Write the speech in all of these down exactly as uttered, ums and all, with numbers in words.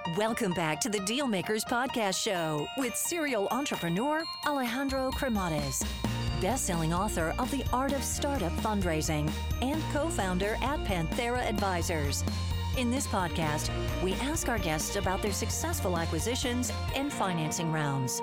Welcome back to the Dealmakers Podcast Show with serial entrepreneur Alejandro Cremades, best-selling author of The Art of Startup Fundraising and co-founder at Panthera Advisors. In this podcast, we ask our guests about their successful acquisitions and financing rounds.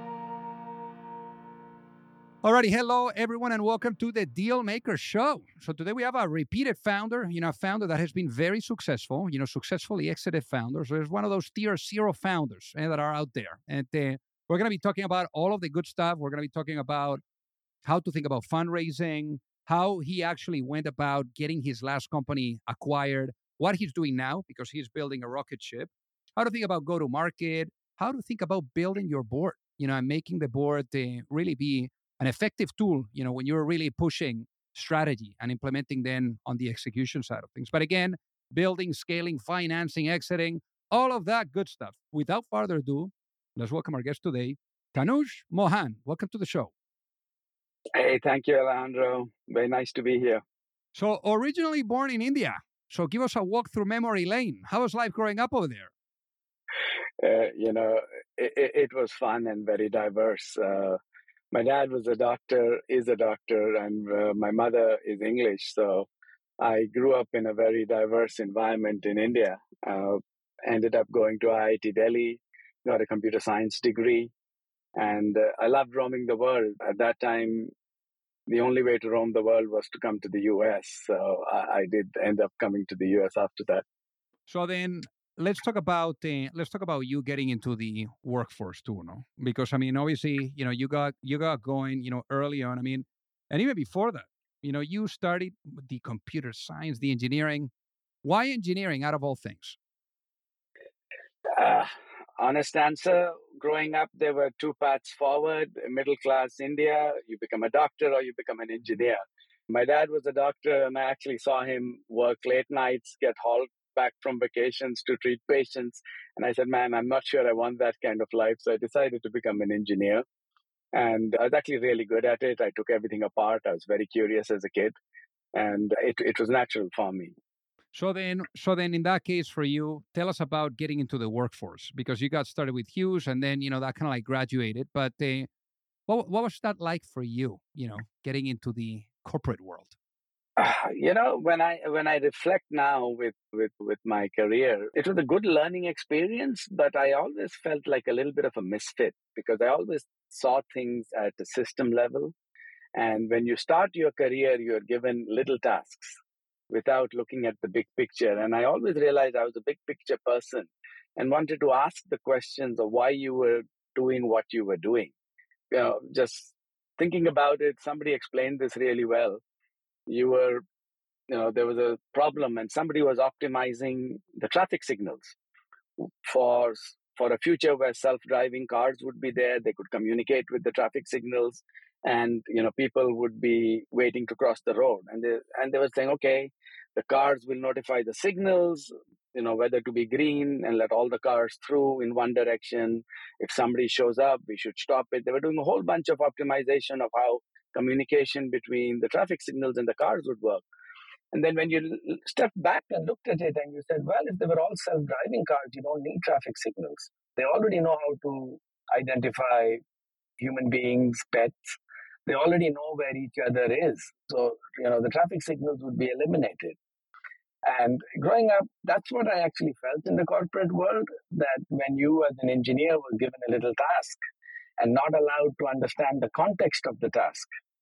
Alrighty, hello everyone, and welcome to the Dealmaker Show. So today we have a repeated founder, you know, a founder that has been very successful, you know, successfully exited founders. So there's one of those tier zero founders eh, that are out there. And uh, we're going to be talking about all of the good stuff. We're going to be talking about how to think about fundraising, how he actually went about getting his last company acquired, what he's doing now because he's building a rocket ship, how to think about go-to-market, how to think about building your board, you know, and making the board uh, really be an effective tool, you know, when you're really pushing strategy and implementing then on the execution side of things. But again, building, scaling, financing, exiting, all of that good stuff. Without further ado, let's welcome our guest today, Tanuj Mohan. Welcome to the show. Hey, thank you, Alejandro. Very nice to be here. So originally born in India. So give us a walk through memory lane. How was life growing up over there? Uh, you know, it, it was fun and very diverse. Uh, My dad was a doctor, is a doctor, and uh, my mother is English. So I grew up in a very diverse environment in India. Uh, ended up going to I I T Delhi, got a computer science degree, and uh, I loved roaming the world. At that time, the only way to roam the world was to come to the U S. So I, I did end up coming to the U S after that. So then let's talk about uh, let's talk about you getting into the workforce too, no? Because I mean, obviously, you know, you got you got going, you know, early on. I mean, and even before that, you know, you started the computer science, the engineering. Why engineering out of all things? Uh, honest answer, growing up, there were two paths forward. Middle class India, you become a doctor or you become an engineer. My dad was a doctor, and I actually saw him work late nights, get hauled back from vacations to treat patients. And I said, man, I'm not sure I want that kind of life. So I decided to become an engineer. And I was actually really good at it. I took everything apart. I was very curious as a kid. And it, it was natural for me. So then, so then, in that case, for you, tell us about getting into the workforce because you got started with Hughes, and then you know that kind of like graduated. But uh, what what was that like for you? You know, getting into the corporate world. You know, when I when I reflect now with, with, with my career, it was a good learning experience, but I always felt like a little bit of a misfit because I always saw things at a system level. And when you start your career, you're given little tasks without looking at the big picture. And I always realized I was a big picture person and wanted to ask the questions of why you were doing what you were doing. You know, just thinking about it, somebody explained this really well. You were, you know, there was a problem and somebody was optimizing the traffic signals for for a future where self-driving cars would be there. They could communicate with the traffic signals, and you know, people would be waiting to cross the road. And they and they were saying, okay, the cars will notify the signals, you know, whether to be green and let all the cars through in one direction. If somebody shows up, we should stop it. They were doing a whole bunch of optimization of how communication between the traffic signals and the cars would work. And then when you l- stepped back and looked at it and you said, well, if they were all self-driving cars, you don't need traffic signals. They already know how to identify human beings, pets. They already know where each other is. So, you know, the traffic signals would be eliminated. And growing up, that's what I actually felt in the corporate world, that when you as an engineer were given a little task and not allowed to understand the context of the task,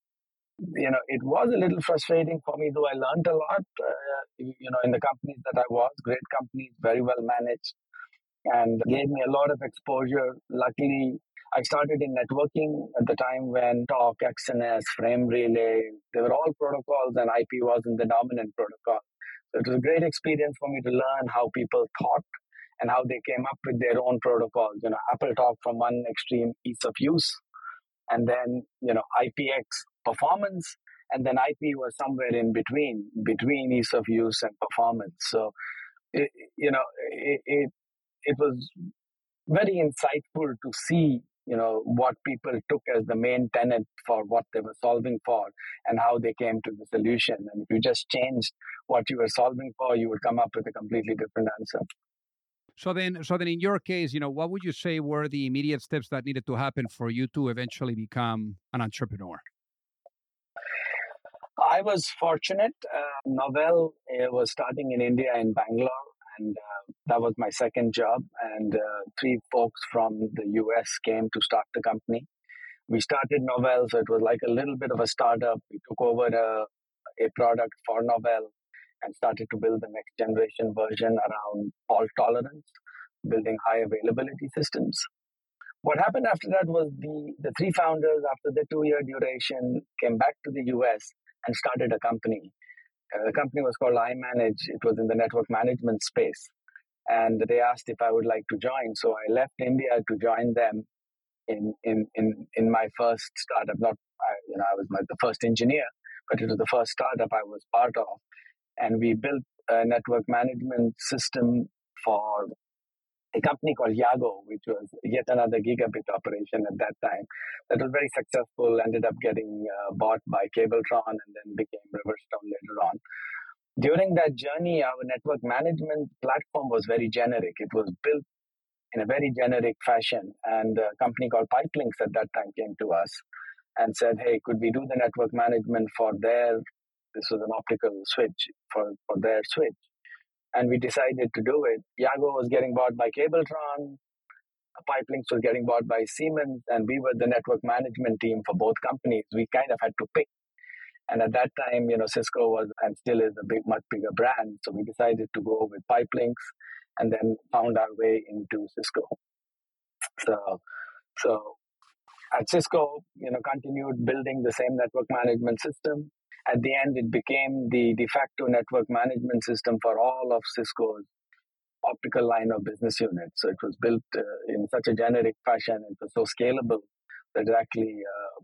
you know, it was a little frustrating for me, though I learned a lot, uh, you know, in the companies that I was, great companies, very well managed, and gave me a lot of exposure. Luckily, I started in networking at the time when Talk, X N S, Frame Relay, they were all protocols and I P wasn't the dominant protocol. So it was a great experience for me to learn how people thought and how they came up with their own protocols. You know, Apple Talk from one extreme, ease of use, and then, you know, I P X performance, and then I P was somewhere in between, between ease of use and performance. So, it, you know, it, it, it was very insightful to see, you know, what people took as the main tenet for what they were solving for and how they came to the solution. And if you just changed what you were solving for, you would come up with a completely different answer. So then, so then, in your case, you know, what would you say were the immediate steps that needed to happen for you to eventually become an entrepreneur? I was fortunate. Uh, Novell uh, was starting in India in Bangalore, and uh, that was my second job. And uh, three folks from the U S came to start the company. We started Novell, so it was like a little bit of a startup. We took over a, a product for Novell and started to build the next generation version around fault tolerance, building high availability systems. What happened after that was the, the three founders, after the two year duration, came back to the U S and started a company. Uh, the company was called iManage. It was in the network management space. And they asked if I would like to join. So I left India to join them in in in, in my first startup. Not, I, you know, I was my, the first engineer, but it was the first startup I was part of. And we built a network management system for a company called Yago, which was yet another gigabit operation at that time. That was very successful, ended up getting uh, bought by Cabletron and then became Riverstone later on. During that journey, our network management platform was very generic. It was built in a very generic fashion. And a company called Pipelinks at that time came to us and said, hey, could we do the network management for their, this was an optical switch, for, for their switch. And we decided to do it. Yago was getting bought by Cabletron, Pipelinks was getting bought by Siemens, and we were the network management team for both companies. We kind of had to pick. And at that time, you know, Cisco was and still is a big, much bigger brand. So we decided to go with Pipelinks and then found our way into Cisco. So, so at Cisco, you know, continued building the same network management system. At the end, it became the de facto network management system for all of Cisco's optical line of business units. So it was built uh, in such a generic fashion. It was so scalable that it actually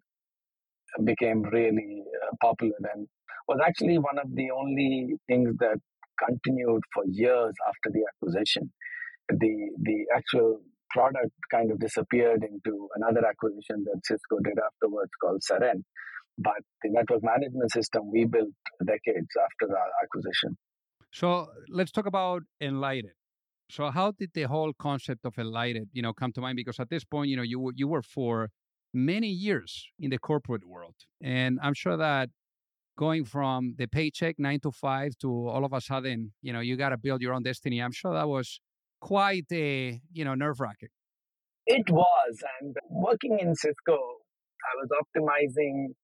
uh, became really uh, popular and was actually one of the only things that continued for years after the acquisition. The the actual product kind of disappeared into another acquisition that Cisco did afterwards called Seren. But the network management system we built decades after our acquisition. So let's talk about Enlighted. So how did the whole concept of Enlighted, you know, come to mind? Because at this point, you know, you were- you were for many years in the corporate world, and I'm sure that going from the paycheck nine to five to all of a sudden, you know, you got to build your own destiny. I'm sure that was quite a, you know, nerve wracking. It was, and working in Cisco, I was optimizing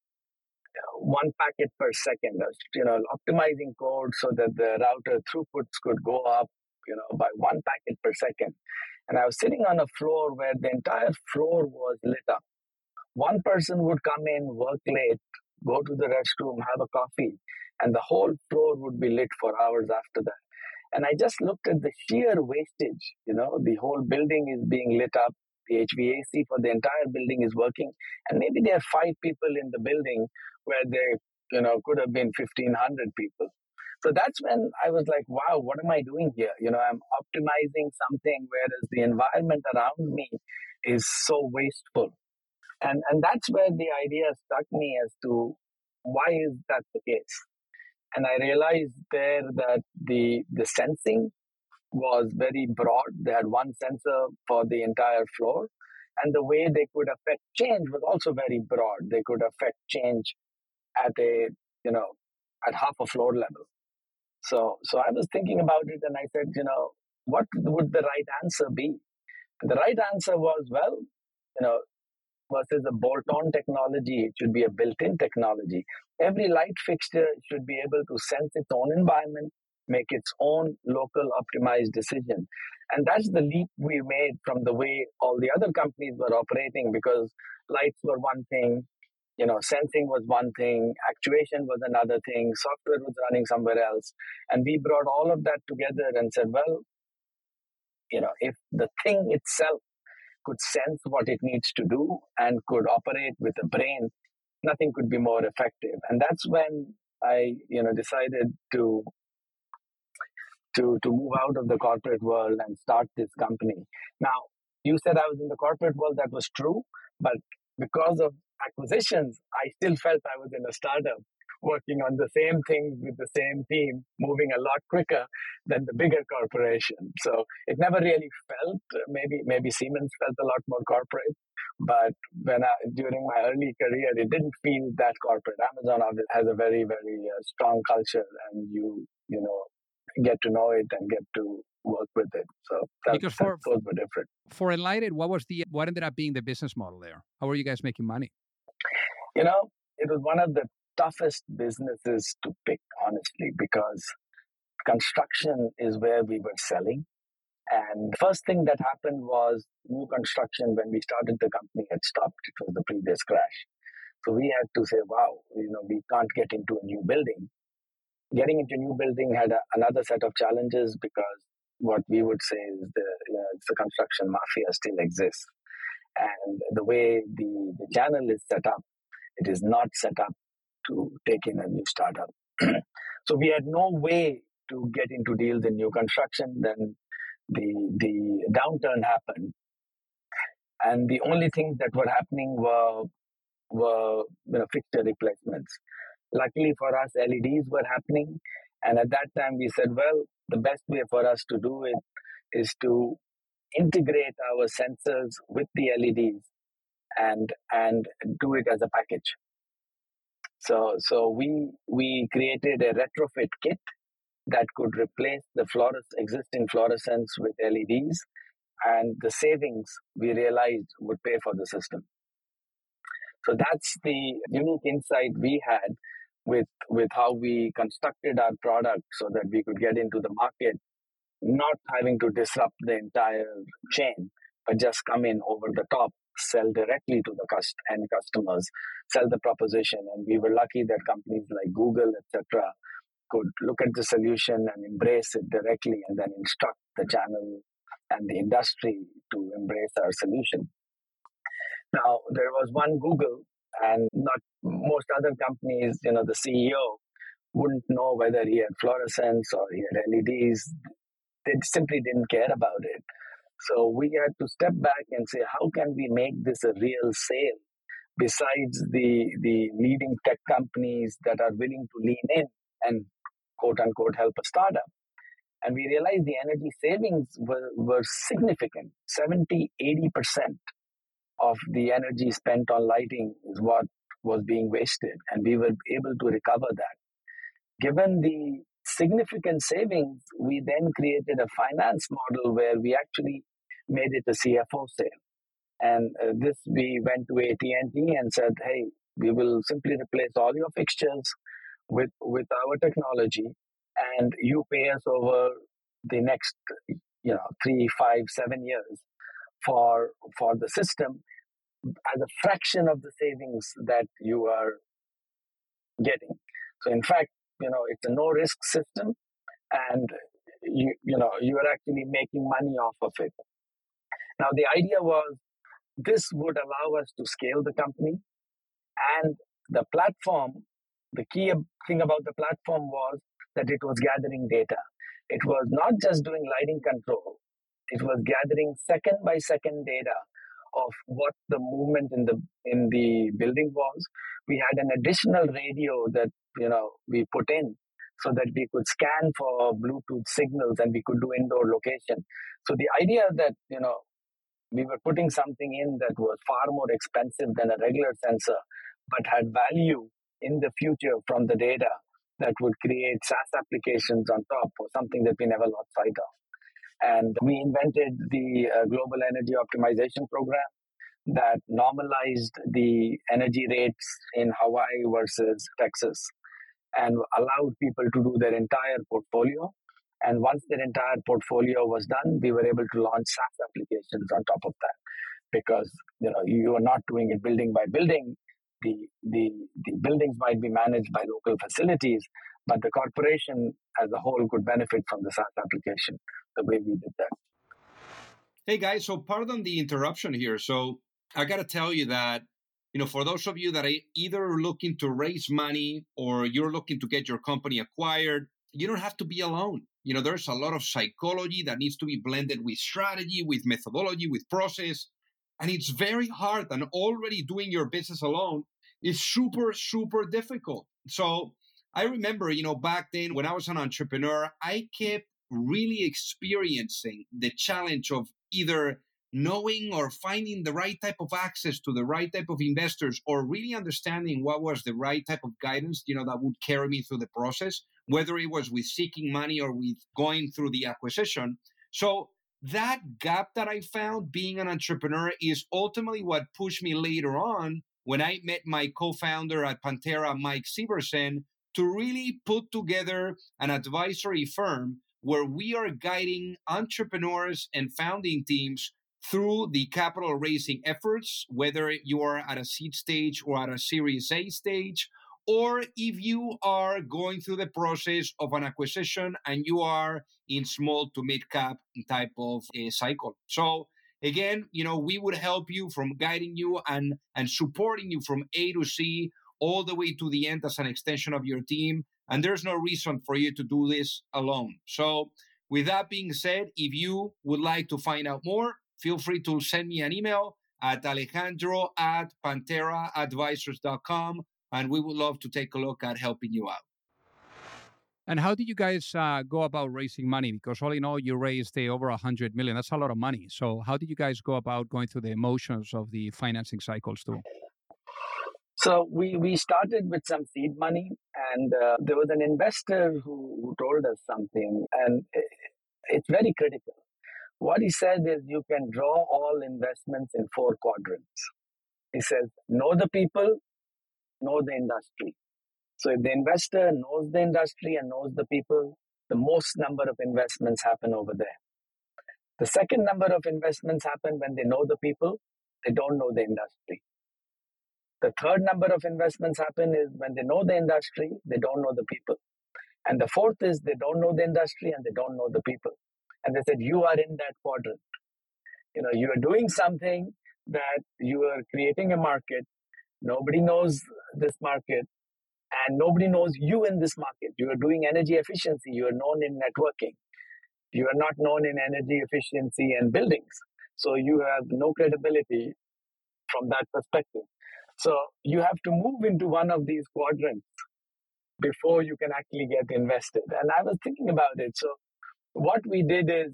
one packet per second, you know, optimizing code so that the router throughputs could go up, you know, by one packet per second. And I was sitting on a floor where the entire floor was lit up. One person would come in, work late, go to the restroom, have a coffee, and the whole floor would be lit for hours after that. And I just looked at the sheer wastage. You know, the whole building is being lit up. The H V A C for the entire building is working. And maybe there are five people in the building where there, you know, could have been fifteen hundred people. So that's when I was like, wow, what am I doing here? You know, I'm optimizing something, whereas the environment around me is so wasteful. And, and that's where the idea struck me as to why is that the case? And I realized there that the, the sensing was very broad. They had one sensor for the entire floor. And the way they could affect change was also very broad. They could affect change at a, you know, at half a floor level. So, so I was thinking about it and I said, you know, what would the right answer be? And the right answer was, well, you know, versus a bolt-on technology, it should be a built-in technology. Every light fixture should be able to sense its own environment, make its own local optimized decision. And that's the leap we made from the way all the other companies were operating, because lights were one thing, you know, sensing was one thing, actuation was another thing, software was running somewhere else. And we brought all of that together and said, well, you know, if the thing itself could sense what it needs to do and could operate with a brain, nothing could be more effective. And that's when I, you know, decided to to to move out of the corporate world and start this company. Now, you said I was in the corporate world. That was true, but because of acquisitions, I still felt I was in a startup working on the same things with the same team, moving a lot quicker than the bigger corporation. So it never really felt, maybe maybe Siemens felt a lot more corporate, but when I, during my early career, it didn't feel that corporate. Amazon has a very, very uh, strong culture, and you, you know, get to know it and get to work with it. So that, because for, that, those were different. For Enlighted, what was the what ended up being the business model there? How were you guys making money? You know, it was one of the toughest businesses to pick, honestly, because construction is where we were selling. And the first thing that happened was new construction, when we started the company, had stopped. It was the previous crash. So we had to say, wow, you know, we can't get into a new building. Getting into a new building had a, another set of challenges, because what we would say is the, you know, the construction mafia still exists. And the way the, the channel is set up, it is not set up to take in a new startup. So we had no way to get into deals in new construction. Then the the downturn happened, and the only things that were happening were were you know, fixture replacements. Luckily for us, L E Ds were happening, and at that time we said, well, the best way for us to do it is to integrate our sensors with the L E Ds and and do it as a package. So so we we created a retrofit kit that could replace the fluores- existing fluorescents with L E Ds, and the savings we realized would pay for the system. So that's the unique insight we had with with how we constructed our product so that we could get into the market, not having to disrupt the entire chain, but just come in over the top, sell directly to the cust- end customers, sell the proposition. And we were lucky that companies like Google, et cetera, could look at the solution and embrace it directly, and then instruct the channel and the industry to embrace our solution. Now, there was one Google, and not most other companies, you know, the C E O wouldn't know whether he had fluorescents or he had L E Ds. They simply didn't care about it. So we had to step back and say, how can we make this a real sale besides the, the leading tech companies that are willing to lean in and quote unquote help a startup? And we realized the energy savings were, were significant. seventy, eighty percent of the energy spent on lighting is what was being wasted, and we were able to recover that. Given the significant savings, we then created a finance model where we actually made it a C F O sale. And uh, this, we went to A T and T and said, hey, we will simply replace all your fixtures with, with our technology, and you pay us over the next, you know, three, five, seven years for for the system as a fraction of the savings that you are getting. So in fact, you know, it's a no risk system, and you you know you are actually making money off of it. Now the idea was this would allow us to scale the company, and the platform, the key thing about the platform was that it was gathering data. It was not just doing lighting control, it was gathering second by second data of what the movement in the in the building was. We had an additional radio that you know we put in so that we could scan for Bluetooth signals, and we could do indoor location. So the idea that you know we were putting something in that was far more expensive than a regular sensor, but had value in the future from the data that would create SaaS applications on top, or something that we never lost sight of. And we invented the uh, Global Energy Optimization Program that normalized the energy rates in Hawaii versus Texas and allowed people to do their entire portfolio. And once their entire portfolio was done, we were able to launch SaaS applications on top of that, because you know you are not doing it building by building. The, the, the buildings might be managed by local facilities, but the corporation as a whole could benefit from the SaaS application the way we did that. Hey guys, so pardon the interruption here. So I got to tell you that, you know, for those of you that are either looking to raise money or you're looking to get your company acquired, you don't have to be alone. You know, there's a lot of psychology that needs to be blended with strategy, with methodology, with process. And it's very hard, and already doing your business alone is super, super difficult. So I remember, you know, back then when I was an entrepreneur, I kept really experiencing the challenge of either knowing or finding the right type of access to the right type of investors, or really understanding what was the right type of guidance, you know, that would carry me through the process, whether it was with seeking money or with going through the acquisition. So that gap that I found being an entrepreneur is ultimately what pushed me later on when I met my co-founder at Pantera, Mike Severson, to really put together an advisory firm where we are guiding entrepreneurs and founding teams through the capital raising efforts, whether you are at a seed stage or at a Series A stage, or if you are going through the process of an acquisition and you are in small to mid cap type of a cycle. So again, you know, we would help you from guiding you and, and supporting you from A to C all the way to the end as an extension of your team. And there's no reason for you to do this alone. So with that being said, if you would like to find out more, feel free to send me an email at alejandro at pantera advisors dot com, and we would love to take a look at helping you out. And how did you guys uh, go about raising money? Because all in all, you raised uh, over one hundred million dollars. That's a lot of money. So how did you guys go about going through the emotions of the financing cycles too? So we, we started with some seed money, and uh, there was an investor who, who told us something, and it, it's very critical. What he said is you can draw all investments in four quadrants. He says, know the people, know the industry. So if the investor knows the industry and knows the people, the most number of investments happen over there. The second number of investments happen when they know the people, they don't know the industry. The third number of investments happen is when they know the industry, they don't know the people. And the fourth is they don't know the industry and they don't know the people. And they said, you are in that quadrant. You know, you are doing something that you are creating a market. Nobody knows this market and nobody knows you in this market. You are doing energy efficiency. You are known in networking. You are not known in energy efficiency and buildings. So you have no credibility from that perspective. So you have to move into one of these quadrants before you can actually get invested. And I was thinking about it. So what we did is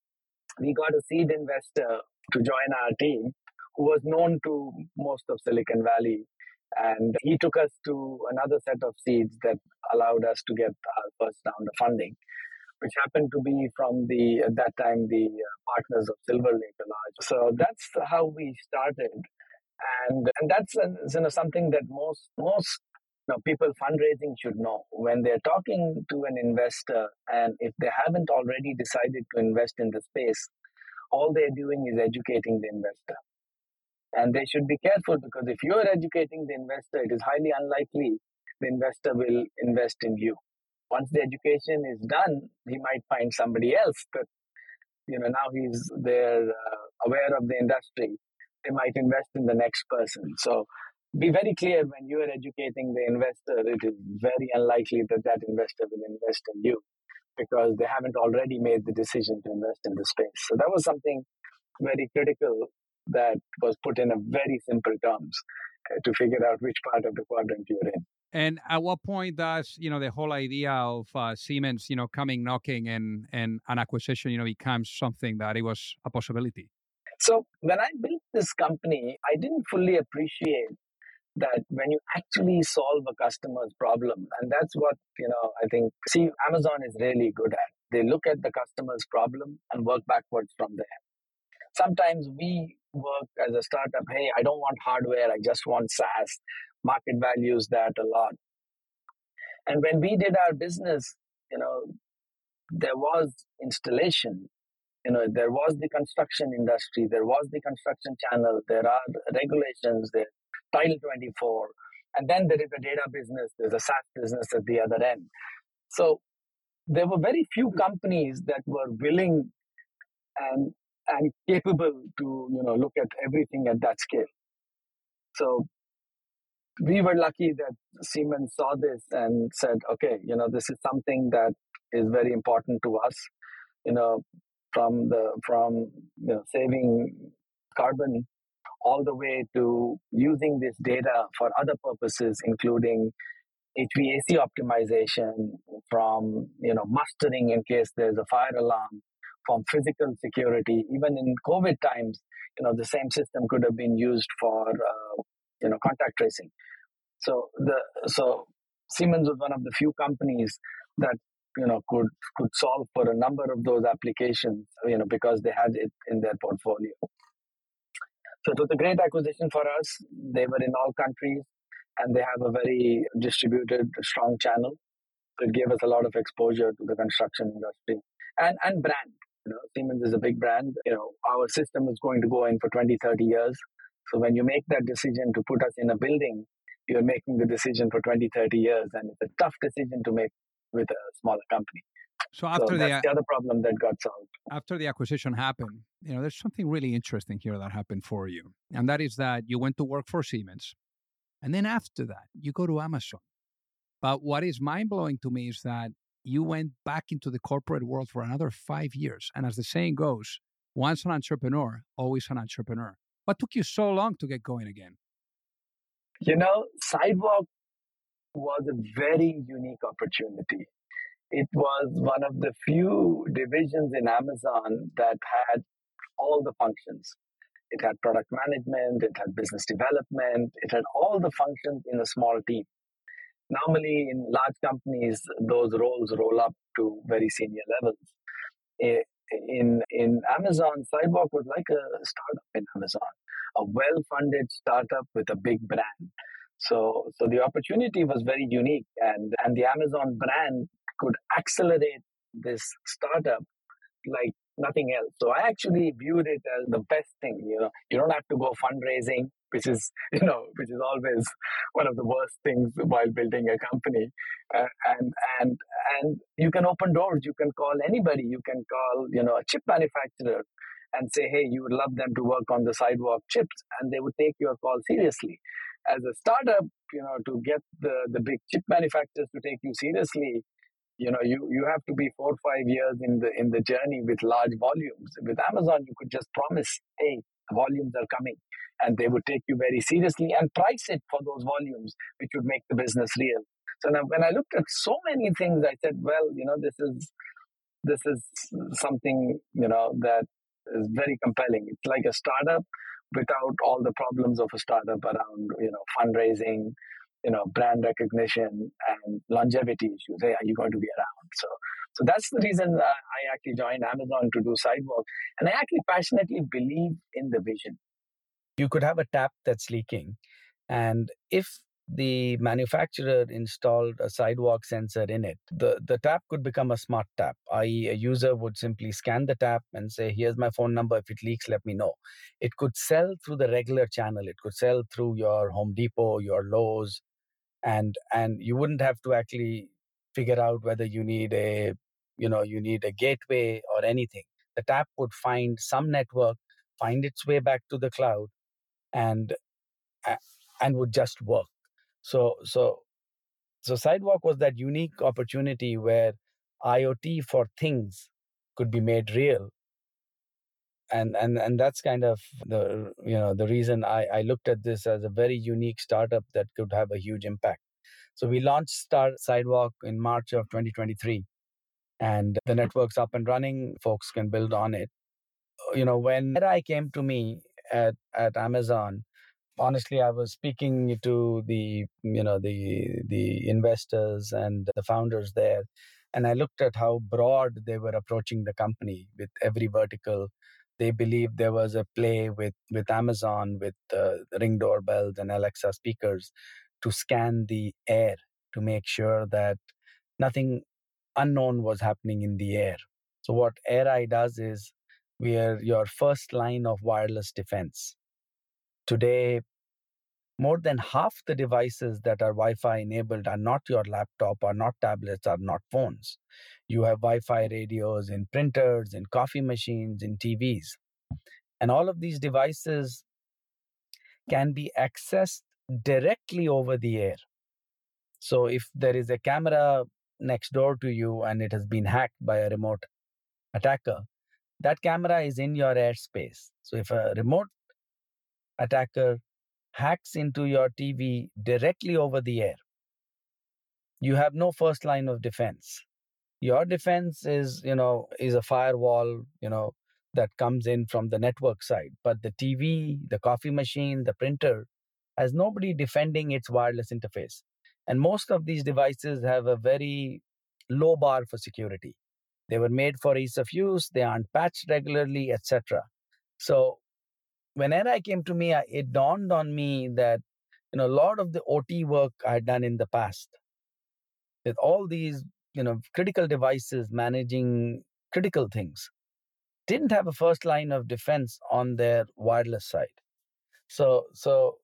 we got a seed investor to join our team who was known to most of Silicon Valley. And he took us to another set of seeds that allowed us to get our first round of funding, which happened to be from the, at that time, the partners of Silver Lake Large. So that's how we started. And and that's you know, something that most most you know, people fundraising should know. When they're talking to an investor, and if they haven't already decided to invest in the space, all they're doing is educating the investor. And they should be careful, because if you're educating the investor, it is highly unlikely the investor will invest in you. Once the education is done, he might find somebody else that, you know, now he's they're uh, aware of the industry. They might invest in the next person. So be very clear when you are educating the investor, it is very unlikely that that investor will invest in you because they haven't already made the decision to invest in the space. So that was something very critical that was put in a very simple terms uh, to figure out which part of the quadrant you're in. And at what point does, you know, the whole idea of uh, Siemens, you know, coming knocking and, and an acquisition, you know, becomes something that it was a possibility? So when I built this company, I didn't fully appreciate that when you actually solve a customer's problem, and that's what, you know, I think, see, Amazon is really good at. They look at the customer's problem and work backwards from there. Sometimes we work as a startup, hey, I don't want hardware, I just want SaaS. Market values that a lot. And when we did our business, you know, there was installation. You know, there was the construction industry, there was the construction channel, there are regulations, there Title twenty-four, and then there is a data business, there's a SaaS business at the other end. So there were very few companies that were willing and and capable to, you know, look at everything at that scale. So we were lucky that Siemens saw this and said, okay, you know, this is something that is very important to us. You know, from the from you know saving carbon all the way to using this data for other purposes, including H V A C optimization, from you know mustering in case there's a fire alarm, from physical security. Even in COVID times, you know the same system could have been used for uh, you know contact tracing. So the so Siemens was one of the few companies that you know could could solve for a number of those applications, you know, because they had it in their portfolio. So it was a great acquisition for us. They were in all countries, and they have a very distributed, strong channel. So it gave us a lot of exposure to the construction industry and and brand. You know, Siemens is a big brand. You know, our system is going to go in for twenty, thirty years. So when you make that decision to put us in a building, you're making the decision for twenty, thirty years, and it's a tough decision to make with a smaller company. So So after that's the the other problem that got solved. after the acquisition happened, you know, there's something really interesting here that happened for you, and that is that you went to work for Siemens, and then after that, you go to Amazon. But what is mind blowing to me is that you went back into the corporate world for another five years, and as the saying goes, once an entrepreneur, always an entrepreneur. What took you so long to get going again? You know, Sidewalk was a very unique opportunity. It was one of the few divisions in Amazon that had all the functions. It had product management, it had business development, it had all the functions in a small team. Normally, in large companies, those roles roll up to very senior levels. In in Amazon, Sidewalk was like a startup in Amazon, a well-funded startup with a big brand. So, so the opportunity was very unique, and and the Amazon brand could accelerate this startup like nothing else. So I actually viewed it as the best thing. You know, you don't have to go fundraising, which is you know, which is always one of the worst things while building a company. Uh, and and and you can open doors. You can call anybody. You can call you know a chip manufacturer and say, hey, you would love them to work on the Sidewalk chips, and they would take your call seriously. As a startup, you know, to get the the big chip manufacturers to take you seriously, you know you you have to be four or five years in the in the journey with large volumes. With Amazon, you could just promise, hey, volumes are coming, and they would take you very seriously and price it for those volumes, which would make the business real. So now when I looked at so many things, I said, well, you know this is this is something you know that is very compelling. It's like a startup without all the problems of a startup around you know fundraising, you know, brand recognition and longevity issues. Hey, are you going to be around? So, so that's the reason uh, I actually joined Amazon to do Sidewalk, and I actually passionately believe in the vision. You could have a tap that's leaking, and if the manufacturer installed a Sidewalk sensor in it, the, the tap could become a smart tap, that is a user would simply scan the tap and say, here's my phone number. If it leaks, let me know. It could sell through the regular channel. It could sell through your Home Depot, your Lowe's, and and you wouldn't have to actually figure out whether you need a you know you need a gateway or anything. The tap would find some network, find its way back to the cloud, and and would just work. So so so Sidewalk was that unique opportunity where IoT for things could be made real. And, and and that's kind of the you know the reason I, I looked at this as a very unique startup that could have a huge impact. So we launched Star Sidewalk in March of twenty twenty-three, and the network's up and running. Folks can build on it. You know, when I came to me at, at Amazon, honestly, I was speaking to the you know the the investors and the founders there, and I looked at how broad they were approaching the company with every vertical. They believed there was a play with, with Amazon, with uh, Ring doorbells and Alexa speakers to scan the air to make sure that nothing unknown was happening in the air. So what AirEye does is we are your first line of wireless defense. Today, more than half the devices that are Wi-Fi enabled are not your laptop, are not tablets, are not phones. You have Wi-Fi radios in printers, in coffee machines, in T Vs. And all of these devices can be accessed directly over the air. So if there is a camera next door to you and it has been hacked by a remote attacker, that camera is in your airspace. So if a remote attacker hacks into your T V directly over the air, you have no first line of defense. Your defense is, you know, is a firewall, you know, that comes in from the network side. But the T V, the coffee machine, the printer has nobody defending its wireless interface. And most of these devices have a very low bar for security. They were made for ease of use, they aren't patched regularly, et cetera. So when N I came to me, I, it dawned on me that, you know, a lot of the O T work I had done in the past with all these, you know, critical devices managing critical things didn't have a first line of defense on their wireless side. So, so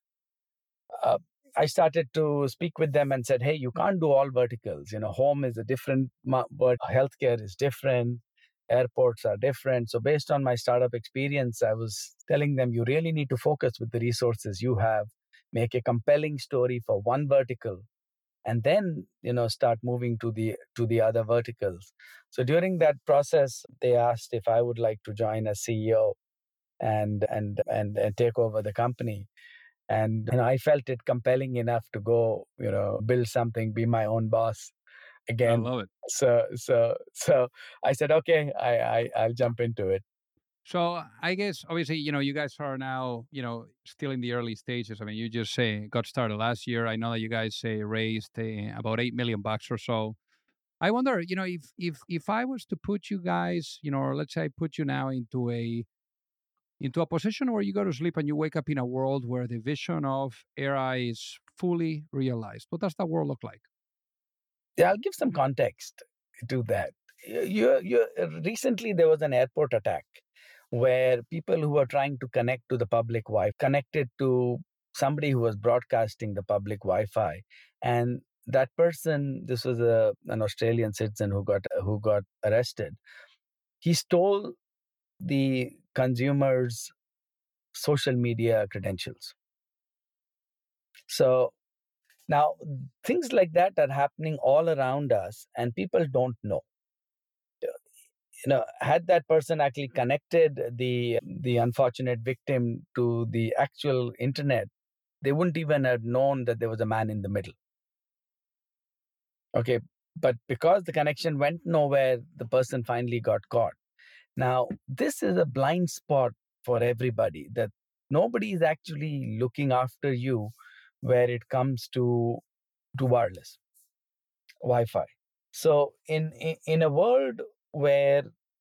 uh, I started to speak with them and said, hey, you can't do all verticals. You know, home is a different, but healthcare is different, airports are different. So based on my startup experience, I was telling them, you really need to focus with the resources you have, make a compelling story for one vertical, and then, you know, start moving to the to the other verticals. So during that process, they asked if I would like to join as C E O and and and, and take over the company. And, you know, I felt it compelling enough to go, you know, build something, be my own boss again. I love it. So so so I said, okay, I, I I'll jump into it. So I guess obviously, you know, you guys are now, you know, still in the early stages. I mean, you just say got started last year. I know that you guys say raised uh, about eight million bucks or so. I wonder, you know, if if if I was to put you guys, you know, or let's say I put you now into a into a position where you go to sleep and you wake up in a world where the vision of A I is fully realized. What does that world look like? Yeah, I'll give some context to that. You, you, recently, there was an airport attack where people who were trying to connect to the public Wi-Fi connected to somebody who was broadcasting the public Wi-Fi, and that person, this was a an Australian citizen who got who got arrested. He stole the consumer's social media credentials. So now things like that are happening all around us, and people don't know. You know, had that person actually connected the the unfortunate victim to the actual internet, they wouldn't even have known that there was a man in the middle. Okay, but because the connection went nowhere, the person finally got caught. Now, this is a blind spot for everybody, that nobody is actually looking after you where it comes to to wireless Wi-Fi. So in in, in a world where,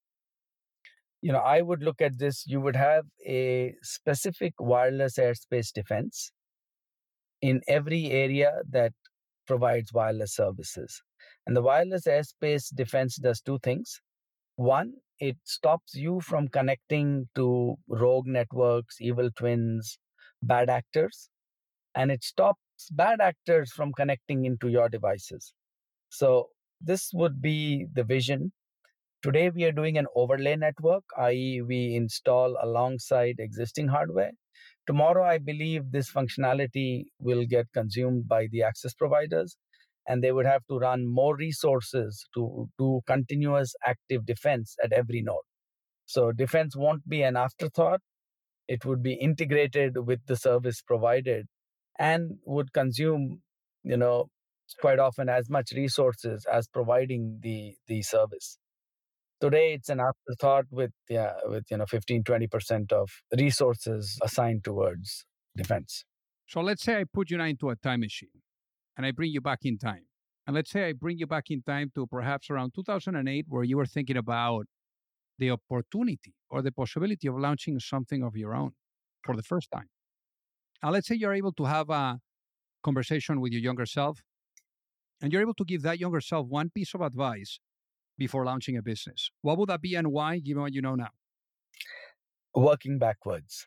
you know, I would look at this, you would have a specific wireless airspace defense in every area that provides wireless services. And the wireless airspace defense does two things. One, it stops you from connecting to rogue networks, evil twins, bad actors, and it stops bad actors from connecting into your devices. So this would be the vision. Today, we are doing an overlay network, that is, we install alongside existing hardware. Tomorrow, I believe this functionality will get consumed by the access providers, and they would have to run more resources to do continuous active defense at every node. So defense won't be an afterthought. It would be integrated with the service provided and would consume, you know, quite often as much resources as providing the, the service. Today, it's an afterthought with, yeah, with, you know, fifteen, twenty percent of resources assigned towards defense. So let's say I put you now into a time machine and I bring you back in time. And let's say I bring you back in time to perhaps around two thousand eight, where you were thinking about the opportunity or the possibility of launching something of your own for the first time. And let's say you're able to have a conversation with your younger self, and you're able to give that younger self one piece of advice before launching a business. What would that be and why, given what you know now? Working backwards.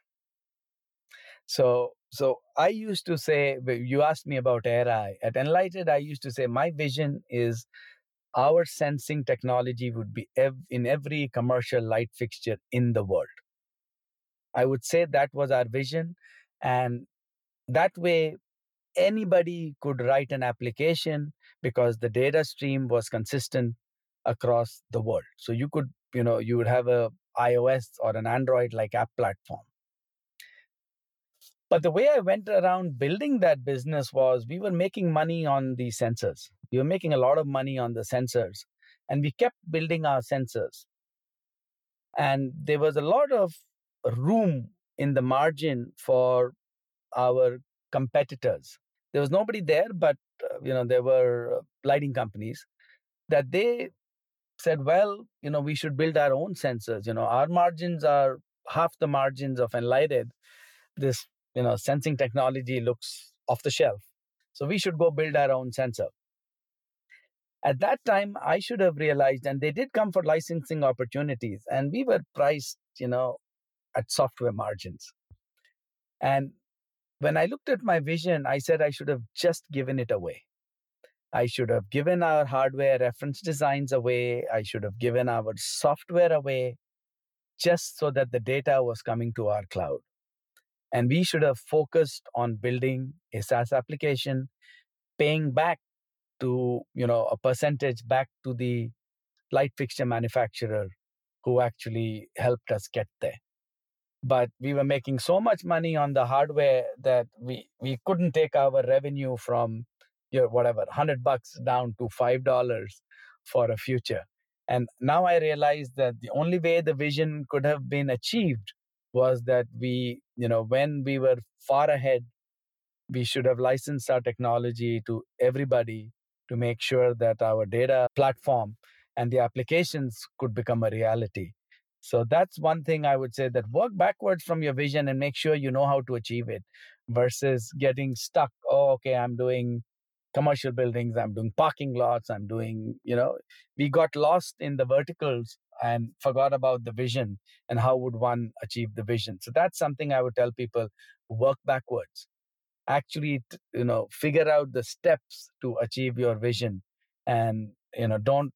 So, so I used to say, you asked me about A I. At Enlighted, I used to say my vision is our sensing technology would be ev- in every commercial light fixture in the world. I would say that was our vision. And that way, anybody could write an application because the data stream was consistent across the world. So you could, you know, you would have a iOS or an Android like app platform. But the way I went around building that business was we were making money on the sensors. We were making a lot of money on the sensors, and we kept building our sensors. And there was a lot of room in the margin for our competitors. There was nobody there, but uh, you know there were lighting companies that they said, well, you know, we should build our own sensors. You know, our margins are half the margins of Enlighted. This, you know, sensing technology looks off the shelf. So we should go build our own sensor. At that time, I should have realized, and they did come for licensing opportunities, and we were priced, you know, at software margins. And when I looked at my vision, I said I should have just given it away. I should have given our hardware reference designs away. I should have given our software away just so that the data was coming to our cloud. And we should have focused on building a SaaS application, paying back to, you know, a percentage back to the light fixture manufacturer who actually helped us get there. But we were making so much money on the hardware that we, we couldn't take our revenue from your whatever, one hundred bucks down to five dollars for a future. And now I realize that the only way the vision could have been achieved was that we, you know, when we were far ahead, we should have licensed our technology to everybody to make sure that our data platform and the applications could become a reality. So that's one thing I would say, that work backwards from your vision and make sure you know how to achieve it versus getting stuck. Oh, okay, I'm doing commercial buildings, I'm doing parking lots, I'm doing, you know, we got lost in the verticals and forgot about the vision and how would one achieve the vision. So that's something I would tell people, work backwards. Actually, you know, figure out the steps to achieve your vision, and, you know, don't,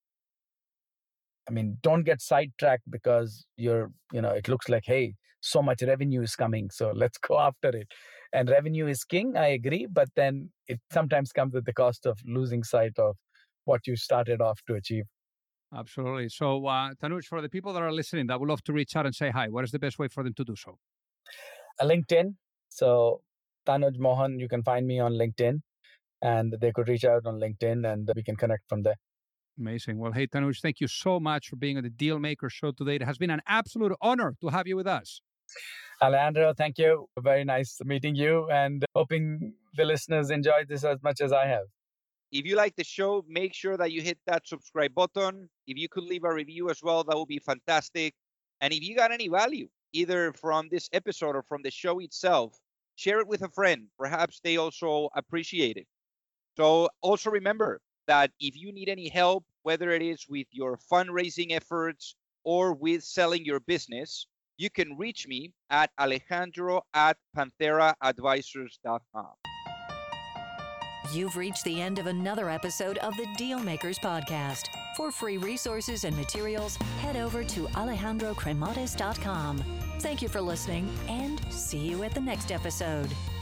I mean, don't get sidetracked because you're, you know, it looks like, hey, so much revenue is coming, so let's go after it. And revenue is king, I agree, but then it sometimes comes at the cost of losing sight of what you started off to achieve. Absolutely. So, uh, Tanuj, for the people that are listening that would love to reach out and say hi, what is the best way for them to do so? A LinkedIn. So, Tanuj Mohan, you can find me on LinkedIn, and they could reach out on LinkedIn and we can connect from there. Amazing. Well, hey, Tanuj, thank you so much for being on the Dealmaker Show today. It has been an absolute honor to have you with us. Alejandro, thank you. Very nice meeting you, and hoping the listeners enjoyed this as much as I have. If you like the show, make sure that you hit that subscribe button. If you could leave a review as well, that would be fantastic. And if you got any value, either from this episode or from the show itself, share it with a friend. Perhaps they also appreciate it. So also remember that if you need any help, whether it is with your fundraising efforts or with selling your business, you can reach me at Alejandro at Panthera Advisors dot com. You've reached the end of another episode of the Dealmakers Podcast. For free resources and materials, head over to Alejandro Cremades dot com. Thank you for listening, and see you at the next episode.